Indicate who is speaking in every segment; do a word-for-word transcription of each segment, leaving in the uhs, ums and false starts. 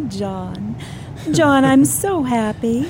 Speaker 1: John. John, I'm so happy.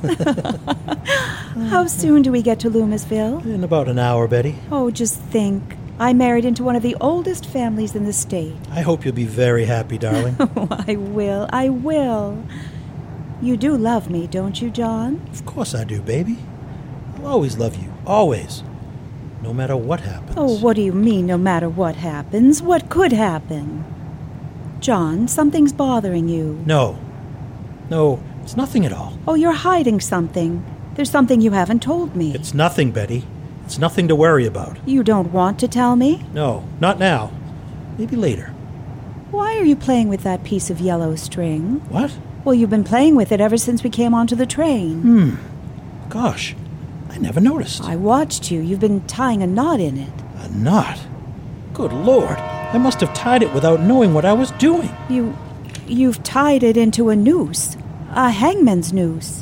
Speaker 1: How soon do we get to Loomisville?
Speaker 2: In about an hour, Betty.
Speaker 1: Oh, just think. I married into one of the oldest families in the state.
Speaker 2: I hope you'll be very happy, darling.
Speaker 1: Oh, I will. I will. You do love me, don't you, John?
Speaker 2: Of course I do, baby. I'll always love you. Always. No matter what happens.
Speaker 1: Oh, what do you mean, no matter what happens? What could happen? John, something's bothering you.
Speaker 2: No. No, it's nothing at all.
Speaker 1: Oh, you're hiding something. There's something you haven't told me.
Speaker 2: It's nothing, Betty. It's nothing to worry about.
Speaker 1: You don't want to tell me?
Speaker 2: No, not now. Maybe later.
Speaker 1: Why are you playing with that piece of yellow string?
Speaker 2: What?
Speaker 1: Well, you've been playing with it ever since we came onto the train.
Speaker 2: Hmm. Gosh, I never noticed.
Speaker 1: I watched you. You've been tying a knot in it.
Speaker 2: A knot? Good Lord. I must have tied it without knowing what I was doing.
Speaker 1: You... you've tied it into a noose. A hangman's noose.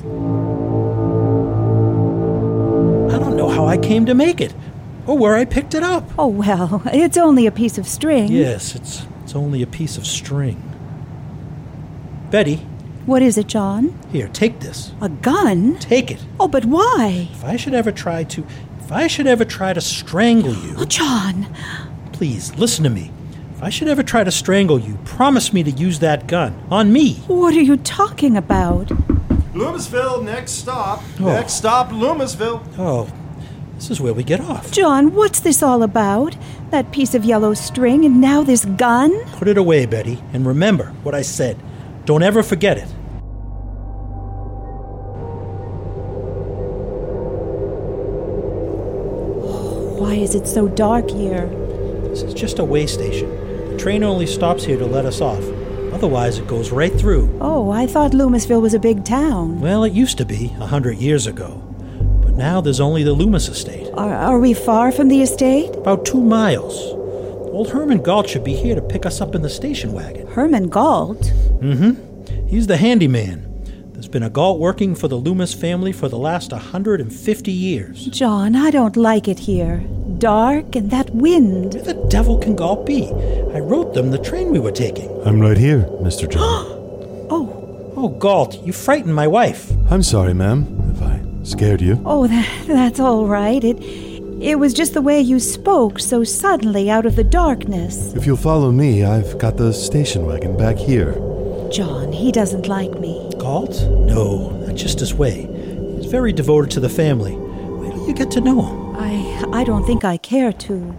Speaker 2: I don't know how I came to make it, or where I picked it up.
Speaker 1: Oh, well, it's only a piece of string.
Speaker 2: Yes, it's it's only a piece of string. Betty.
Speaker 1: What is it, John?
Speaker 2: Here, take this.
Speaker 1: A gun?
Speaker 2: Take it.
Speaker 1: Oh, but why?
Speaker 2: If I should ever try to... If I should ever try to strangle you...
Speaker 1: Oh, John.
Speaker 2: Please, listen to me. If I should ever try to strangle you, promise me to use that gun. On me.
Speaker 1: What are you talking about?
Speaker 3: Loomisville, next stop.
Speaker 2: Oh.
Speaker 3: Next stop, Loomisville.
Speaker 2: Oh, this is where we get off.
Speaker 1: John, what's this all about? That piece of yellow string and now this gun?
Speaker 2: Put it away, Betty, and remember what I said. Don't ever forget it.
Speaker 1: Why is it so dark here?
Speaker 2: This is just a way station. The train only stops here to let us off. Otherwise, it goes right through.
Speaker 1: Oh, I thought Loomisville was a big town.
Speaker 2: Well, it used to be, a hundred years ago. But now there's only the Loomis estate.
Speaker 1: Are, are we far from the estate?
Speaker 2: About two miles. Old Herman Galt should be here to pick us up in the station wagon.
Speaker 1: Herman Galt?
Speaker 2: Mm-hmm. He's the handyman. There's been a Galt working for the Loomis family for the last one hundred fifty years.
Speaker 1: John, I don't like it here. Dark and that wind.
Speaker 2: Where the devil can Galt be? I wrote them the train we were taking.
Speaker 4: I'm right here, Mister John.
Speaker 1: Oh.
Speaker 2: Oh, Galt, you frightened my wife.
Speaker 4: I'm sorry, ma'am, if I scared you.
Speaker 1: Oh, that, that's all right. It, it was just the way you spoke so suddenly out of the darkness.
Speaker 4: If you'll follow me, I've got the station wagon back here.
Speaker 1: John, he doesn't like me.
Speaker 2: Galt? No, that's just his way. He's very devoted to the family. Wait till you get to know him.
Speaker 1: I, I don't think I care to.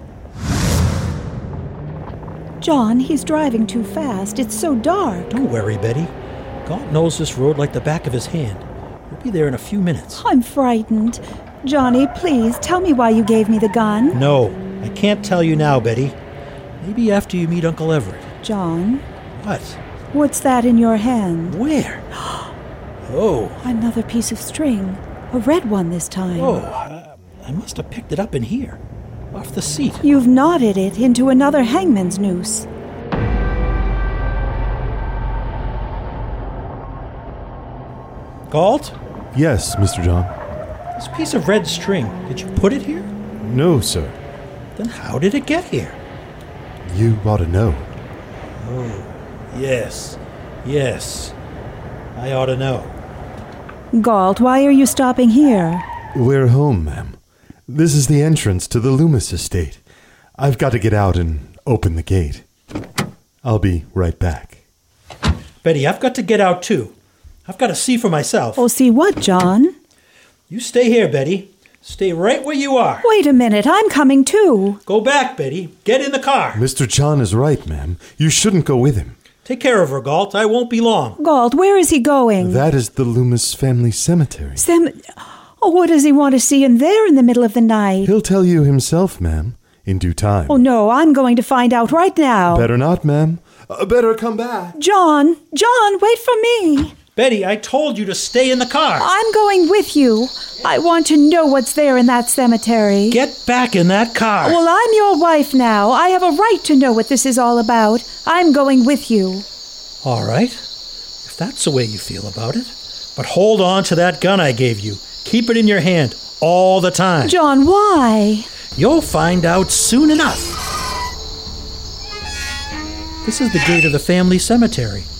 Speaker 1: John, he's driving too fast. It's so dark.
Speaker 2: Don't worry, Betty. Galt knows this road like the back of his hand. We'll be there in a few minutes.
Speaker 1: I'm frightened. Johnny, please, tell me why you gave me the gun.
Speaker 2: No, I can't tell you now, Betty. Maybe after you meet Uncle Everett.
Speaker 1: John?
Speaker 2: What?
Speaker 1: What's that in your hand?
Speaker 2: Where? Oh.
Speaker 1: Another piece of string. A red one this time.
Speaker 2: Oh, I, I must have picked it up in here. Off the seat.
Speaker 1: You've knotted it into another hangman's noose.
Speaker 2: Galt?
Speaker 4: Yes, Mister John.
Speaker 2: This piece of red string, did you put it here?
Speaker 4: No, sir.
Speaker 2: Then how did it get here?
Speaker 4: You ought to know.
Speaker 2: Oh, yes. Yes. I ought to know.
Speaker 1: Galt, why are you stopping here?
Speaker 4: We're home, ma'am. This is the entrance to the Loomis estate. I've got to get out and open the gate. I'll be right back.
Speaker 2: Betty, I've got to get out too. I've got to see for myself.
Speaker 1: Oh, see what, John?
Speaker 2: You stay here, Betty. Stay right where you are.
Speaker 1: Wait a minute, I'm coming too.
Speaker 2: Go back, Betty. Get in the car.
Speaker 4: Mister John is right, ma'am. You shouldn't go with him.
Speaker 2: Take care of her, Galt. I won't be long.
Speaker 1: Galt, where is he going?
Speaker 4: That is the Loomis family cemetery.
Speaker 1: Sem- oh, what does he want to see in there in the middle of the night?
Speaker 4: He'll tell you himself, ma'am, in due time.
Speaker 1: Oh, no, I'm going to find out right now.
Speaker 4: Better not, ma'am. Uh, better come back.
Speaker 1: John, John, wait for me.
Speaker 2: Betty, I told you to stay in the car.
Speaker 1: I'm going with you. I want to know what's there in that cemetery.
Speaker 2: Get back in that car.
Speaker 1: Well, I'm your wife now. I have a right to know what this is all about. I'm going with you.
Speaker 2: All right, if that's the way you feel about it. But hold on to that gun I gave you. Keep it in your hand all the time.
Speaker 1: John, why?
Speaker 2: You'll find out soon enough. This is the gate of the family cemetery.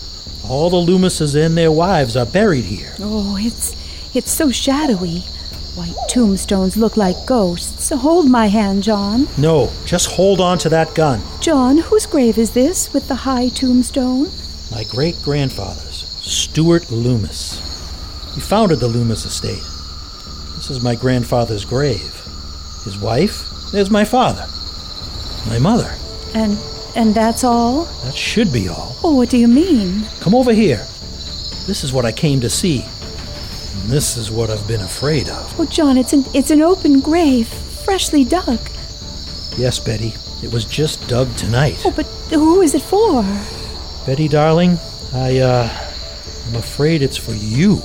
Speaker 2: All the Loomises and their wives are buried here.
Speaker 1: Oh, it's it's so shadowy. White tombstones look like ghosts. Hold my hand, John.
Speaker 2: No, just hold on to that gun.
Speaker 1: John, whose grave is this with the high tombstone?
Speaker 2: My great-grandfather's, Stuart Loomis. He founded the Loomis estate. This is my grandfather's grave. His wife, there's my father. My mother.
Speaker 1: And and that's all?
Speaker 2: That should be all.
Speaker 1: Oh, what do you mean?
Speaker 2: Come over here. This is what I came to see. And this is what I've been afraid of.
Speaker 1: Oh, John, it's an it's an open grave, freshly dug.
Speaker 2: Yes, Betty. It was just dug tonight.
Speaker 1: Oh, but who is it for?
Speaker 2: Betty, darling, I, uh, I'm afraid it's for you.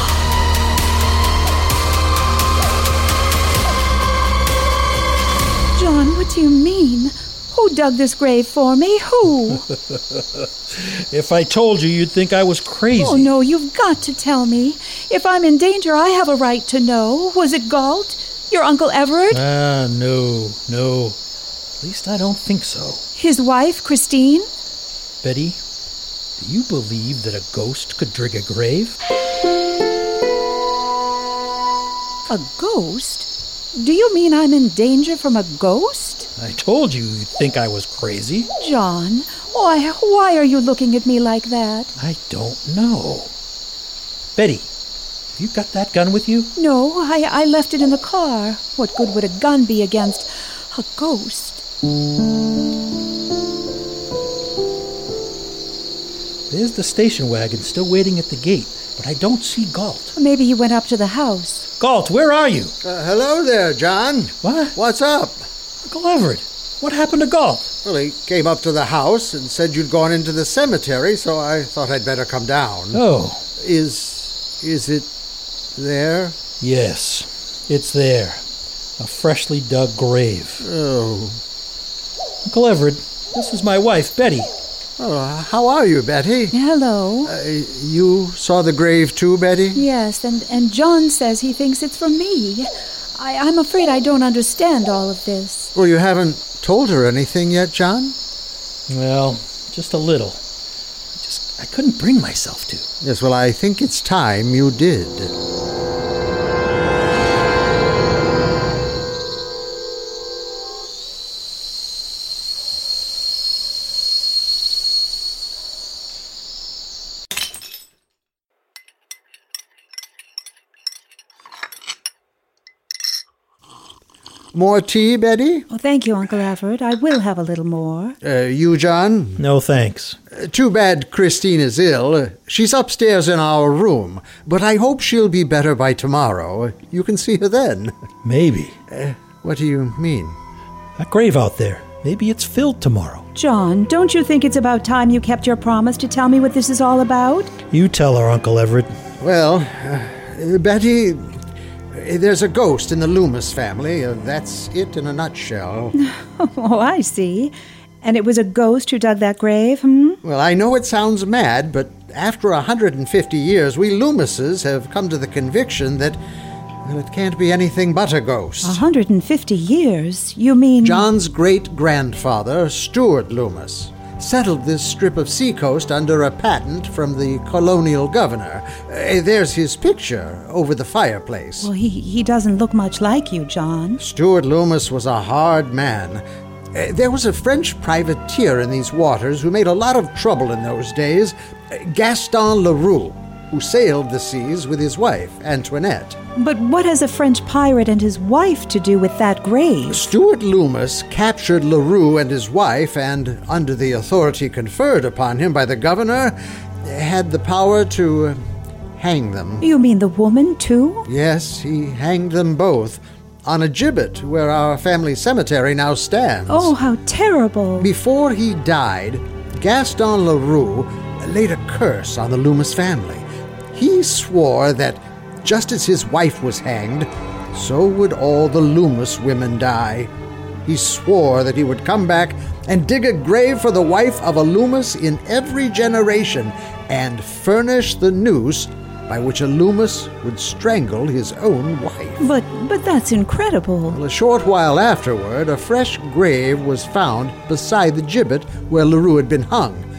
Speaker 1: John, what do you mean? Who dug this grave for me? Who?
Speaker 2: If I told you, you'd think I was crazy.
Speaker 1: Oh, no, you've got to tell me. If I'm in danger, I have a right to know. Was it Galt? Your Uncle Everett?
Speaker 2: Ah, no, no. At least I don't think so.
Speaker 1: His wife, Christine?
Speaker 2: Betty, do you believe that a ghost could dig a grave?
Speaker 1: A ghost? Do you mean I'm in danger from a ghost?
Speaker 2: I told you you'd think I was crazy.
Speaker 1: John, why, why are you looking at me like that?
Speaker 2: I don't know. Betty, have you got that gun with you?
Speaker 1: No, I, I left it in the car. What good would a gun be against a ghost?
Speaker 2: There's the station wagon still waiting at the gate, but I don't see Galt.
Speaker 1: Maybe he went up to the house.
Speaker 2: Galt, where are you?
Speaker 5: Uh, hello there, John.
Speaker 2: What?
Speaker 5: What's up?
Speaker 2: Uncle Everett, what happened to Galt?
Speaker 5: Well, he came up to the house and said you'd gone into the cemetery, so I thought I'd better come down.
Speaker 2: Oh.
Speaker 5: Is... is it there?
Speaker 2: Yes, it's there. A freshly dug grave.
Speaker 5: Oh.
Speaker 2: Uncle Everett, this is my wife, Betty.
Speaker 5: Oh, how are you, Betty?
Speaker 1: Hello.
Speaker 5: Uh, you saw the grave too, Betty?
Speaker 1: Yes, and, and John says he thinks it's for me. I, I'm afraid I don't understand all of this.
Speaker 5: Well, you haven't told her anything yet, John?
Speaker 2: Well, just a little. I just, I couldn't bring myself to.
Speaker 5: Yes, well, I think it's time you did. More tea, Betty?
Speaker 1: Oh, thank you, Uncle Everett. I will have a little more.
Speaker 5: Uh, you, John?
Speaker 2: No, thanks.
Speaker 5: Uh, too bad Christine is ill. Uh, she's upstairs in our room, but I hope she'll be better by tomorrow. You can see her then.
Speaker 2: Maybe.
Speaker 5: Uh, what do you mean?
Speaker 2: That grave out there. Maybe it's filled tomorrow.
Speaker 1: John, don't you think it's about time you kept your promise to tell me what this is all about?
Speaker 2: You tell her, Uncle Everett.
Speaker 5: Well, uh, Betty... There's a ghost in the Loomis family. Uh, that's it in a nutshell.
Speaker 1: Oh, I see. And it was a ghost who dug that grave, hmm?
Speaker 5: Well, I know it sounds mad, but after one hundred fifty years, we Loomises have come to the conviction that well, it can't be anything but a ghost.
Speaker 1: one hundred fifty years? You mean...
Speaker 5: John's great-grandfather, Stuart Loomis, settled this strip of seacoast under a patent from the colonial governor. Uh, there's his picture over the fireplace.
Speaker 1: Well, he, he doesn't look much like you, John.
Speaker 5: Stuart Loomis was a hard man. Uh, there was a French privateer in these waters who made a lot of trouble in those days, uh, Gaston Leroux, who sailed the seas with his wife, Antoinette.
Speaker 1: But what has a French pirate and his wife to do with that grave?
Speaker 5: Stuart Loomis captured Leroux and his wife, and, under the authority conferred upon him by the governor, had the power to uh, hang them.
Speaker 1: You mean the woman, too?
Speaker 5: Yes, he hanged them both on a gibbet where our family cemetery now stands.
Speaker 1: Oh, how terrible.
Speaker 5: Before he died, Gaston Leroux laid a curse on the Loomis family. He swore that just as his wife was hanged, so would all the Loomis women die. He swore that he would come back and dig a grave for the wife of a Loomis in every generation and furnish the noose by which a Loomis would strangle his own wife.
Speaker 1: But but that's incredible.
Speaker 5: Well, a short while afterward, a fresh grave was found beside the gibbet where Leroux had been hung.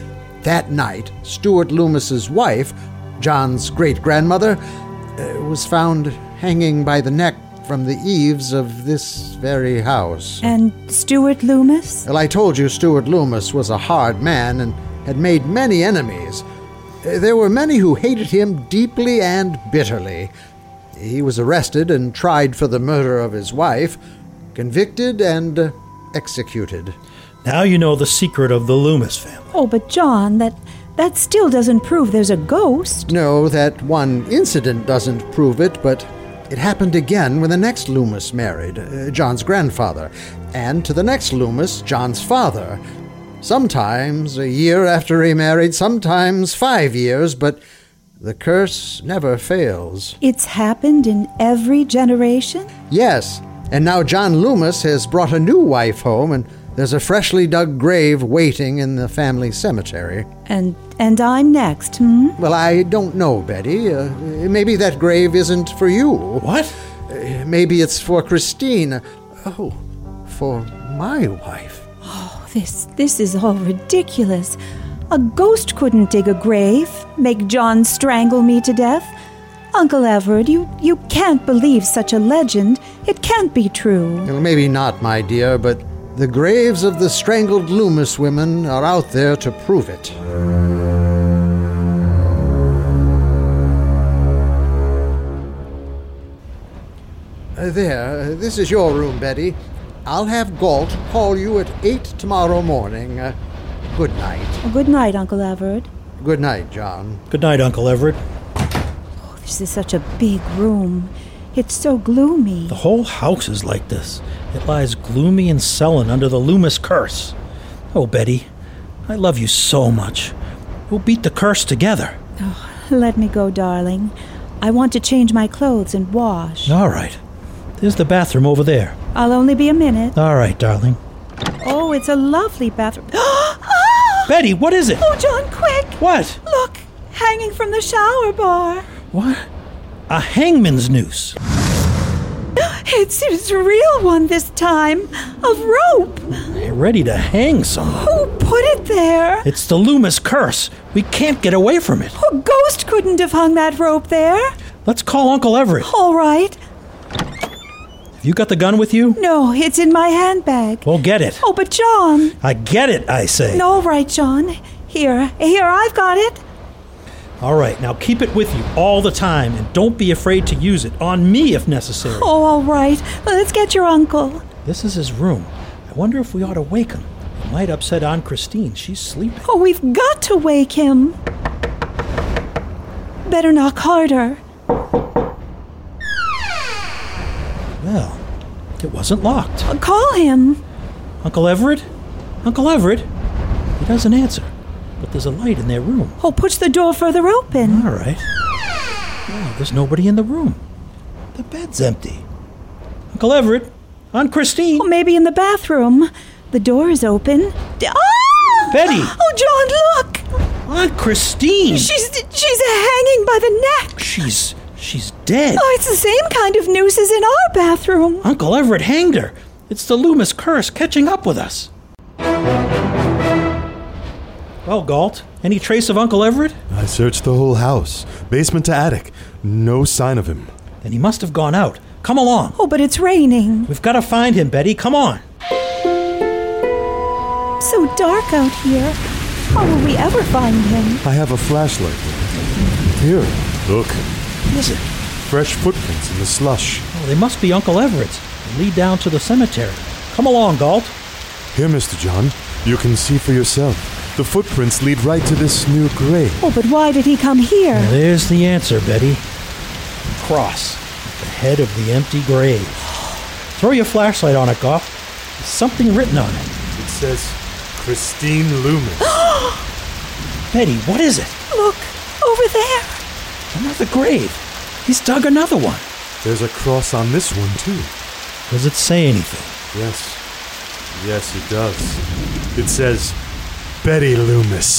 Speaker 5: That night, Stuart Loomis's wife, John's great-grandmother, uh, was found hanging by the neck from the eaves of this very house.
Speaker 1: And Stuart Loomis?
Speaker 5: Well, I told you Stuart Loomis was a hard man and had made many enemies. Uh, There were many who hated him deeply and bitterly. He was arrested and tried for the murder of his wife, convicted and uh, executed.
Speaker 2: Now you know the secret of the Loomis family.
Speaker 1: Oh, but John, that that still doesn't prove there's a ghost.
Speaker 5: No, that one incident doesn't prove it, but it happened again when the next Loomis married, uh, John's grandfather, and to the next Loomis, John's father. Sometimes a year after he married, sometimes five years, but the curse never fails.
Speaker 1: It's happened in every generation?
Speaker 5: Yes, and now John Loomis has brought a new wife home, and there's a freshly dug grave waiting in the family cemetery.
Speaker 1: And and I'm next, hmm?
Speaker 5: Well, I don't know, Betty. Uh, maybe that grave isn't for you.
Speaker 2: What?
Speaker 5: Uh, maybe it's for Christine. Oh, for my wife.
Speaker 1: Oh, this this is all ridiculous. A ghost couldn't dig a grave, make John strangle me to death. Uncle Everett, you, you can't believe such a legend. It can't be true.
Speaker 5: Well, maybe not, my dear, but the graves of the strangled Loomis women are out there to prove it. Uh, there, this is your room, Betty. I'll have Galt call you at eight tomorrow morning. Uh, good night.
Speaker 1: Oh, good night, Uncle Everett.
Speaker 5: Good night, John.
Speaker 2: Good night, Uncle Everett.
Speaker 1: Oh, this is such a big room. It's so gloomy.
Speaker 2: The whole house is like this. It lies gloomy and sullen under the Loomis curse. Oh, Betty, I love you so much. We'll beat the curse together.
Speaker 1: Oh, let me go, darling. I want to change my clothes and wash.
Speaker 2: All right. There's the bathroom over there.
Speaker 1: I'll only be a minute.
Speaker 2: All right, darling.
Speaker 1: Oh, it's a lovely bathroom.
Speaker 2: Betty, what is it?
Speaker 1: Oh, John, quick!
Speaker 2: What?
Speaker 1: Look, hanging from the shower bar.
Speaker 2: What? A hangman's noose.
Speaker 1: It's, it's a real one this time. Of rope.
Speaker 2: You're ready to hang someone.
Speaker 1: Who put it there?
Speaker 2: It's the Loomis curse. We can't get away from it.
Speaker 1: A ghost couldn't have hung that rope there.
Speaker 2: Let's call Uncle Everett.
Speaker 1: All right.
Speaker 2: Have you got the gun with you?
Speaker 1: No, it's in my handbag.
Speaker 2: Well, get it.
Speaker 1: Oh, but John.
Speaker 2: I get it, I say.
Speaker 1: No, all right, John. Here, here, I've got it.
Speaker 2: All right, now keep it with you all the time, and don't be afraid to use it on me if necessary.
Speaker 1: Oh, all right. Let's get your uncle.
Speaker 2: This is his room. I wonder if we ought to wake him. It might upset Aunt Christine. She's sleeping.
Speaker 1: Oh, we've got to wake him. Better knock harder.
Speaker 2: Well, it wasn't locked.
Speaker 1: Uh, Call him.
Speaker 2: Uncle Everett? Uncle Everett? He doesn't answer, but there's a light in their room.
Speaker 1: Oh, push the door further open.
Speaker 2: All right. Well, there's nobody in the room. The bed's empty. Uncle Everett? Aunt Christine?
Speaker 1: Oh, maybe in the bathroom. The door is open. D- Ah!
Speaker 2: Betty!
Speaker 1: Oh, John, look!
Speaker 2: Aunt Christine!
Speaker 1: She's she's hanging by the neck.
Speaker 2: She's she's dead.
Speaker 1: Oh, it's the same kind of noose as in our bathroom.
Speaker 2: Uncle Everett hanged her. It's the Loomis curse catching up with us. Well, Galt, any trace of Uncle Everett?
Speaker 4: I searched the whole house, basement to attic. No sign of him.
Speaker 2: Then he must have gone out. Come along.
Speaker 1: Oh, but it's raining.
Speaker 2: We've got to find him, Betty. Come on.
Speaker 1: So dark out here. How will we ever find him?
Speaker 4: I have a flashlight. Here, look.
Speaker 2: What is it?
Speaker 4: Fresh footprints in the slush.
Speaker 2: Oh, they must be Uncle Everett's. They lead down to the cemetery. Come along, Galt.
Speaker 4: Here, Mister John. You can see for yourself. The footprints lead right to this new grave.
Speaker 1: Oh, but why did he come here?
Speaker 2: Well, there's the answer, Betty. A cross at the head of the empty grave. Throw your flashlight on it, Galt. There's something written on it.
Speaker 4: It says, Christine Loomis.
Speaker 2: Betty, what is it?
Speaker 1: Look, over there.
Speaker 2: Another grave. He's dug another one.
Speaker 4: There's a cross on this one, too.
Speaker 2: Does it say anything?
Speaker 4: Yes. Yes, it does. It says, Betty Loomis.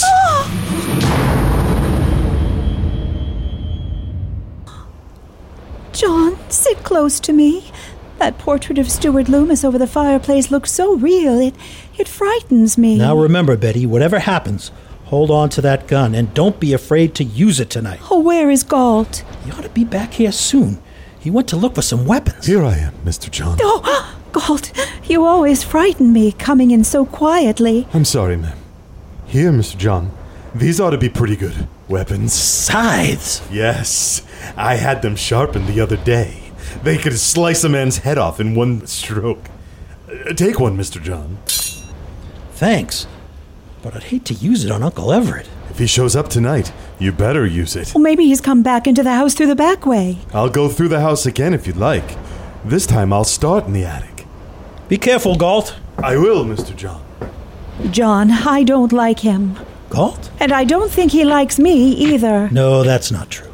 Speaker 1: John, sit close to me. That portrait of Stuart Loomis over the fireplace looks so real. It it frightens me.
Speaker 2: Now remember, Betty, whatever happens, Hold on to that gun, and don't be afraid to use it tonight.
Speaker 1: Oh, where is Galt?
Speaker 2: He ought to be back here soon. He went to look for some weapons.
Speaker 4: Here I am, Mister John.
Speaker 1: Oh, Galt, you always frighten me, coming in so quietly.
Speaker 4: I'm sorry, ma'am. Here, Mister John. These ought to be pretty good weapons.
Speaker 2: Scythes?
Speaker 4: Yes, I had them sharpened the other day. They could slice a man's head off in one stroke. Uh, take one, Mister John.
Speaker 2: Thanks, but I'd hate to use it on Uncle Everett.
Speaker 4: If he shows up tonight, you better use it.
Speaker 1: Well, maybe he's come back into the house through the back way.
Speaker 4: I'll go through the house again if you'd like. This time I'll start in the attic.
Speaker 2: Be careful, Galt.
Speaker 4: I will, Mister John.
Speaker 1: John, I don't like him.
Speaker 2: Galt?
Speaker 1: And I don't think he likes me either.
Speaker 2: No, that's not true.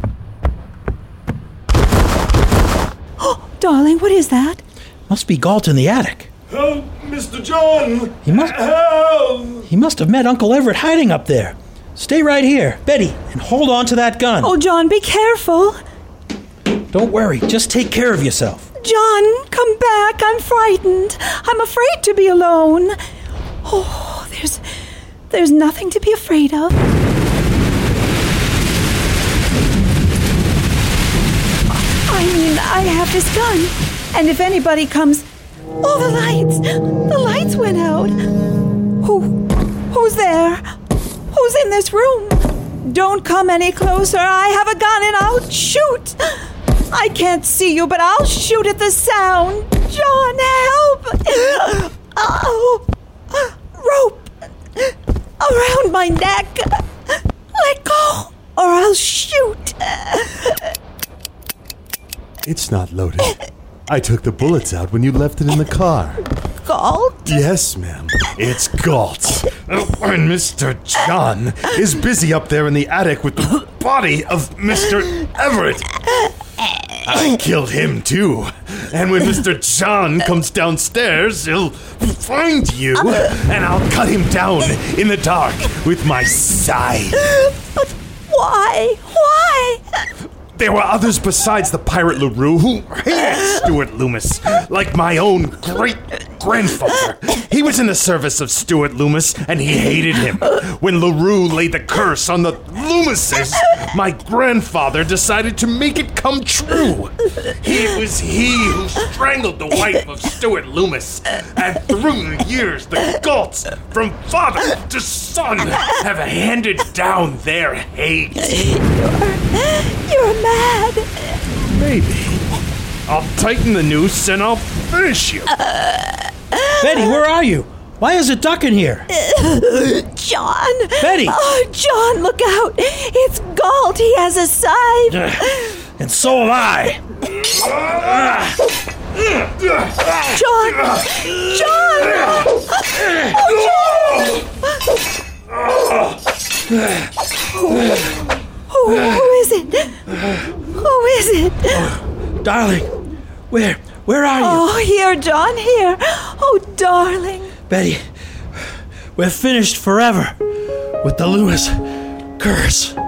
Speaker 1: Oh, darling, what is that?
Speaker 2: Must be Galt in the attic.
Speaker 4: Help, Mister John!
Speaker 2: He must...
Speaker 4: Help!
Speaker 2: He must have met Uncle Everett hiding up there. Stay right here, Betty, and hold on to that gun.
Speaker 1: Oh, John, be careful.
Speaker 2: Don't worry, just take care of yourself.
Speaker 1: John, come back. I'm frightened. I'm afraid to be alone. Oh, there's... there's nothing to be afraid of. I mean, I have this gun. And if anybody comes... Oh, the lights! The lights went out. Who... who's there? Who's in this room? Don't come any closer. I have a gun and I'll shoot. I can't see you, but I'll shoot at the sound. John, help! Oh, rope around my neck. Let go, or I'll shoot.
Speaker 4: It's not loaded. I took the bullets out when you left it in the car.
Speaker 1: Galt?
Speaker 4: Yes, ma'am. It's Galt. And Mister John is busy up there in the attic with the body of Mister Everett. I killed him, too. And when Mister John comes downstairs, he'll find you, and I'll cut him down in the dark with my scythe.
Speaker 1: But why? Why?
Speaker 4: There were others besides the pirate LaRue who hated Stuart Loomis, like my own great-grandfather. He was in the service of Stuart Loomis, and he hated him. When LaRue laid the curse on the Loomises, my grandfather decided to make it come true. It was he who strangled the wife of Stuart Loomis, and through the years, the Galts, from father to son, have handed down their hate.
Speaker 1: You're, you're mad.
Speaker 4: Maybe. I'll tighten the noose and I'll finish you.
Speaker 2: Betty, where are you? Why is it duck in here?
Speaker 1: John!
Speaker 2: Betty!
Speaker 1: Oh, John, look out! It's Galt! He has a scythe!
Speaker 2: And so am I!
Speaker 1: John! John! Oh, John! Who, who is it? Who is it?
Speaker 2: Darling, where, where are you?
Speaker 1: Oh, here, John, here. Oh, darling.
Speaker 2: Betty, we're finished forever with the Loomis curse.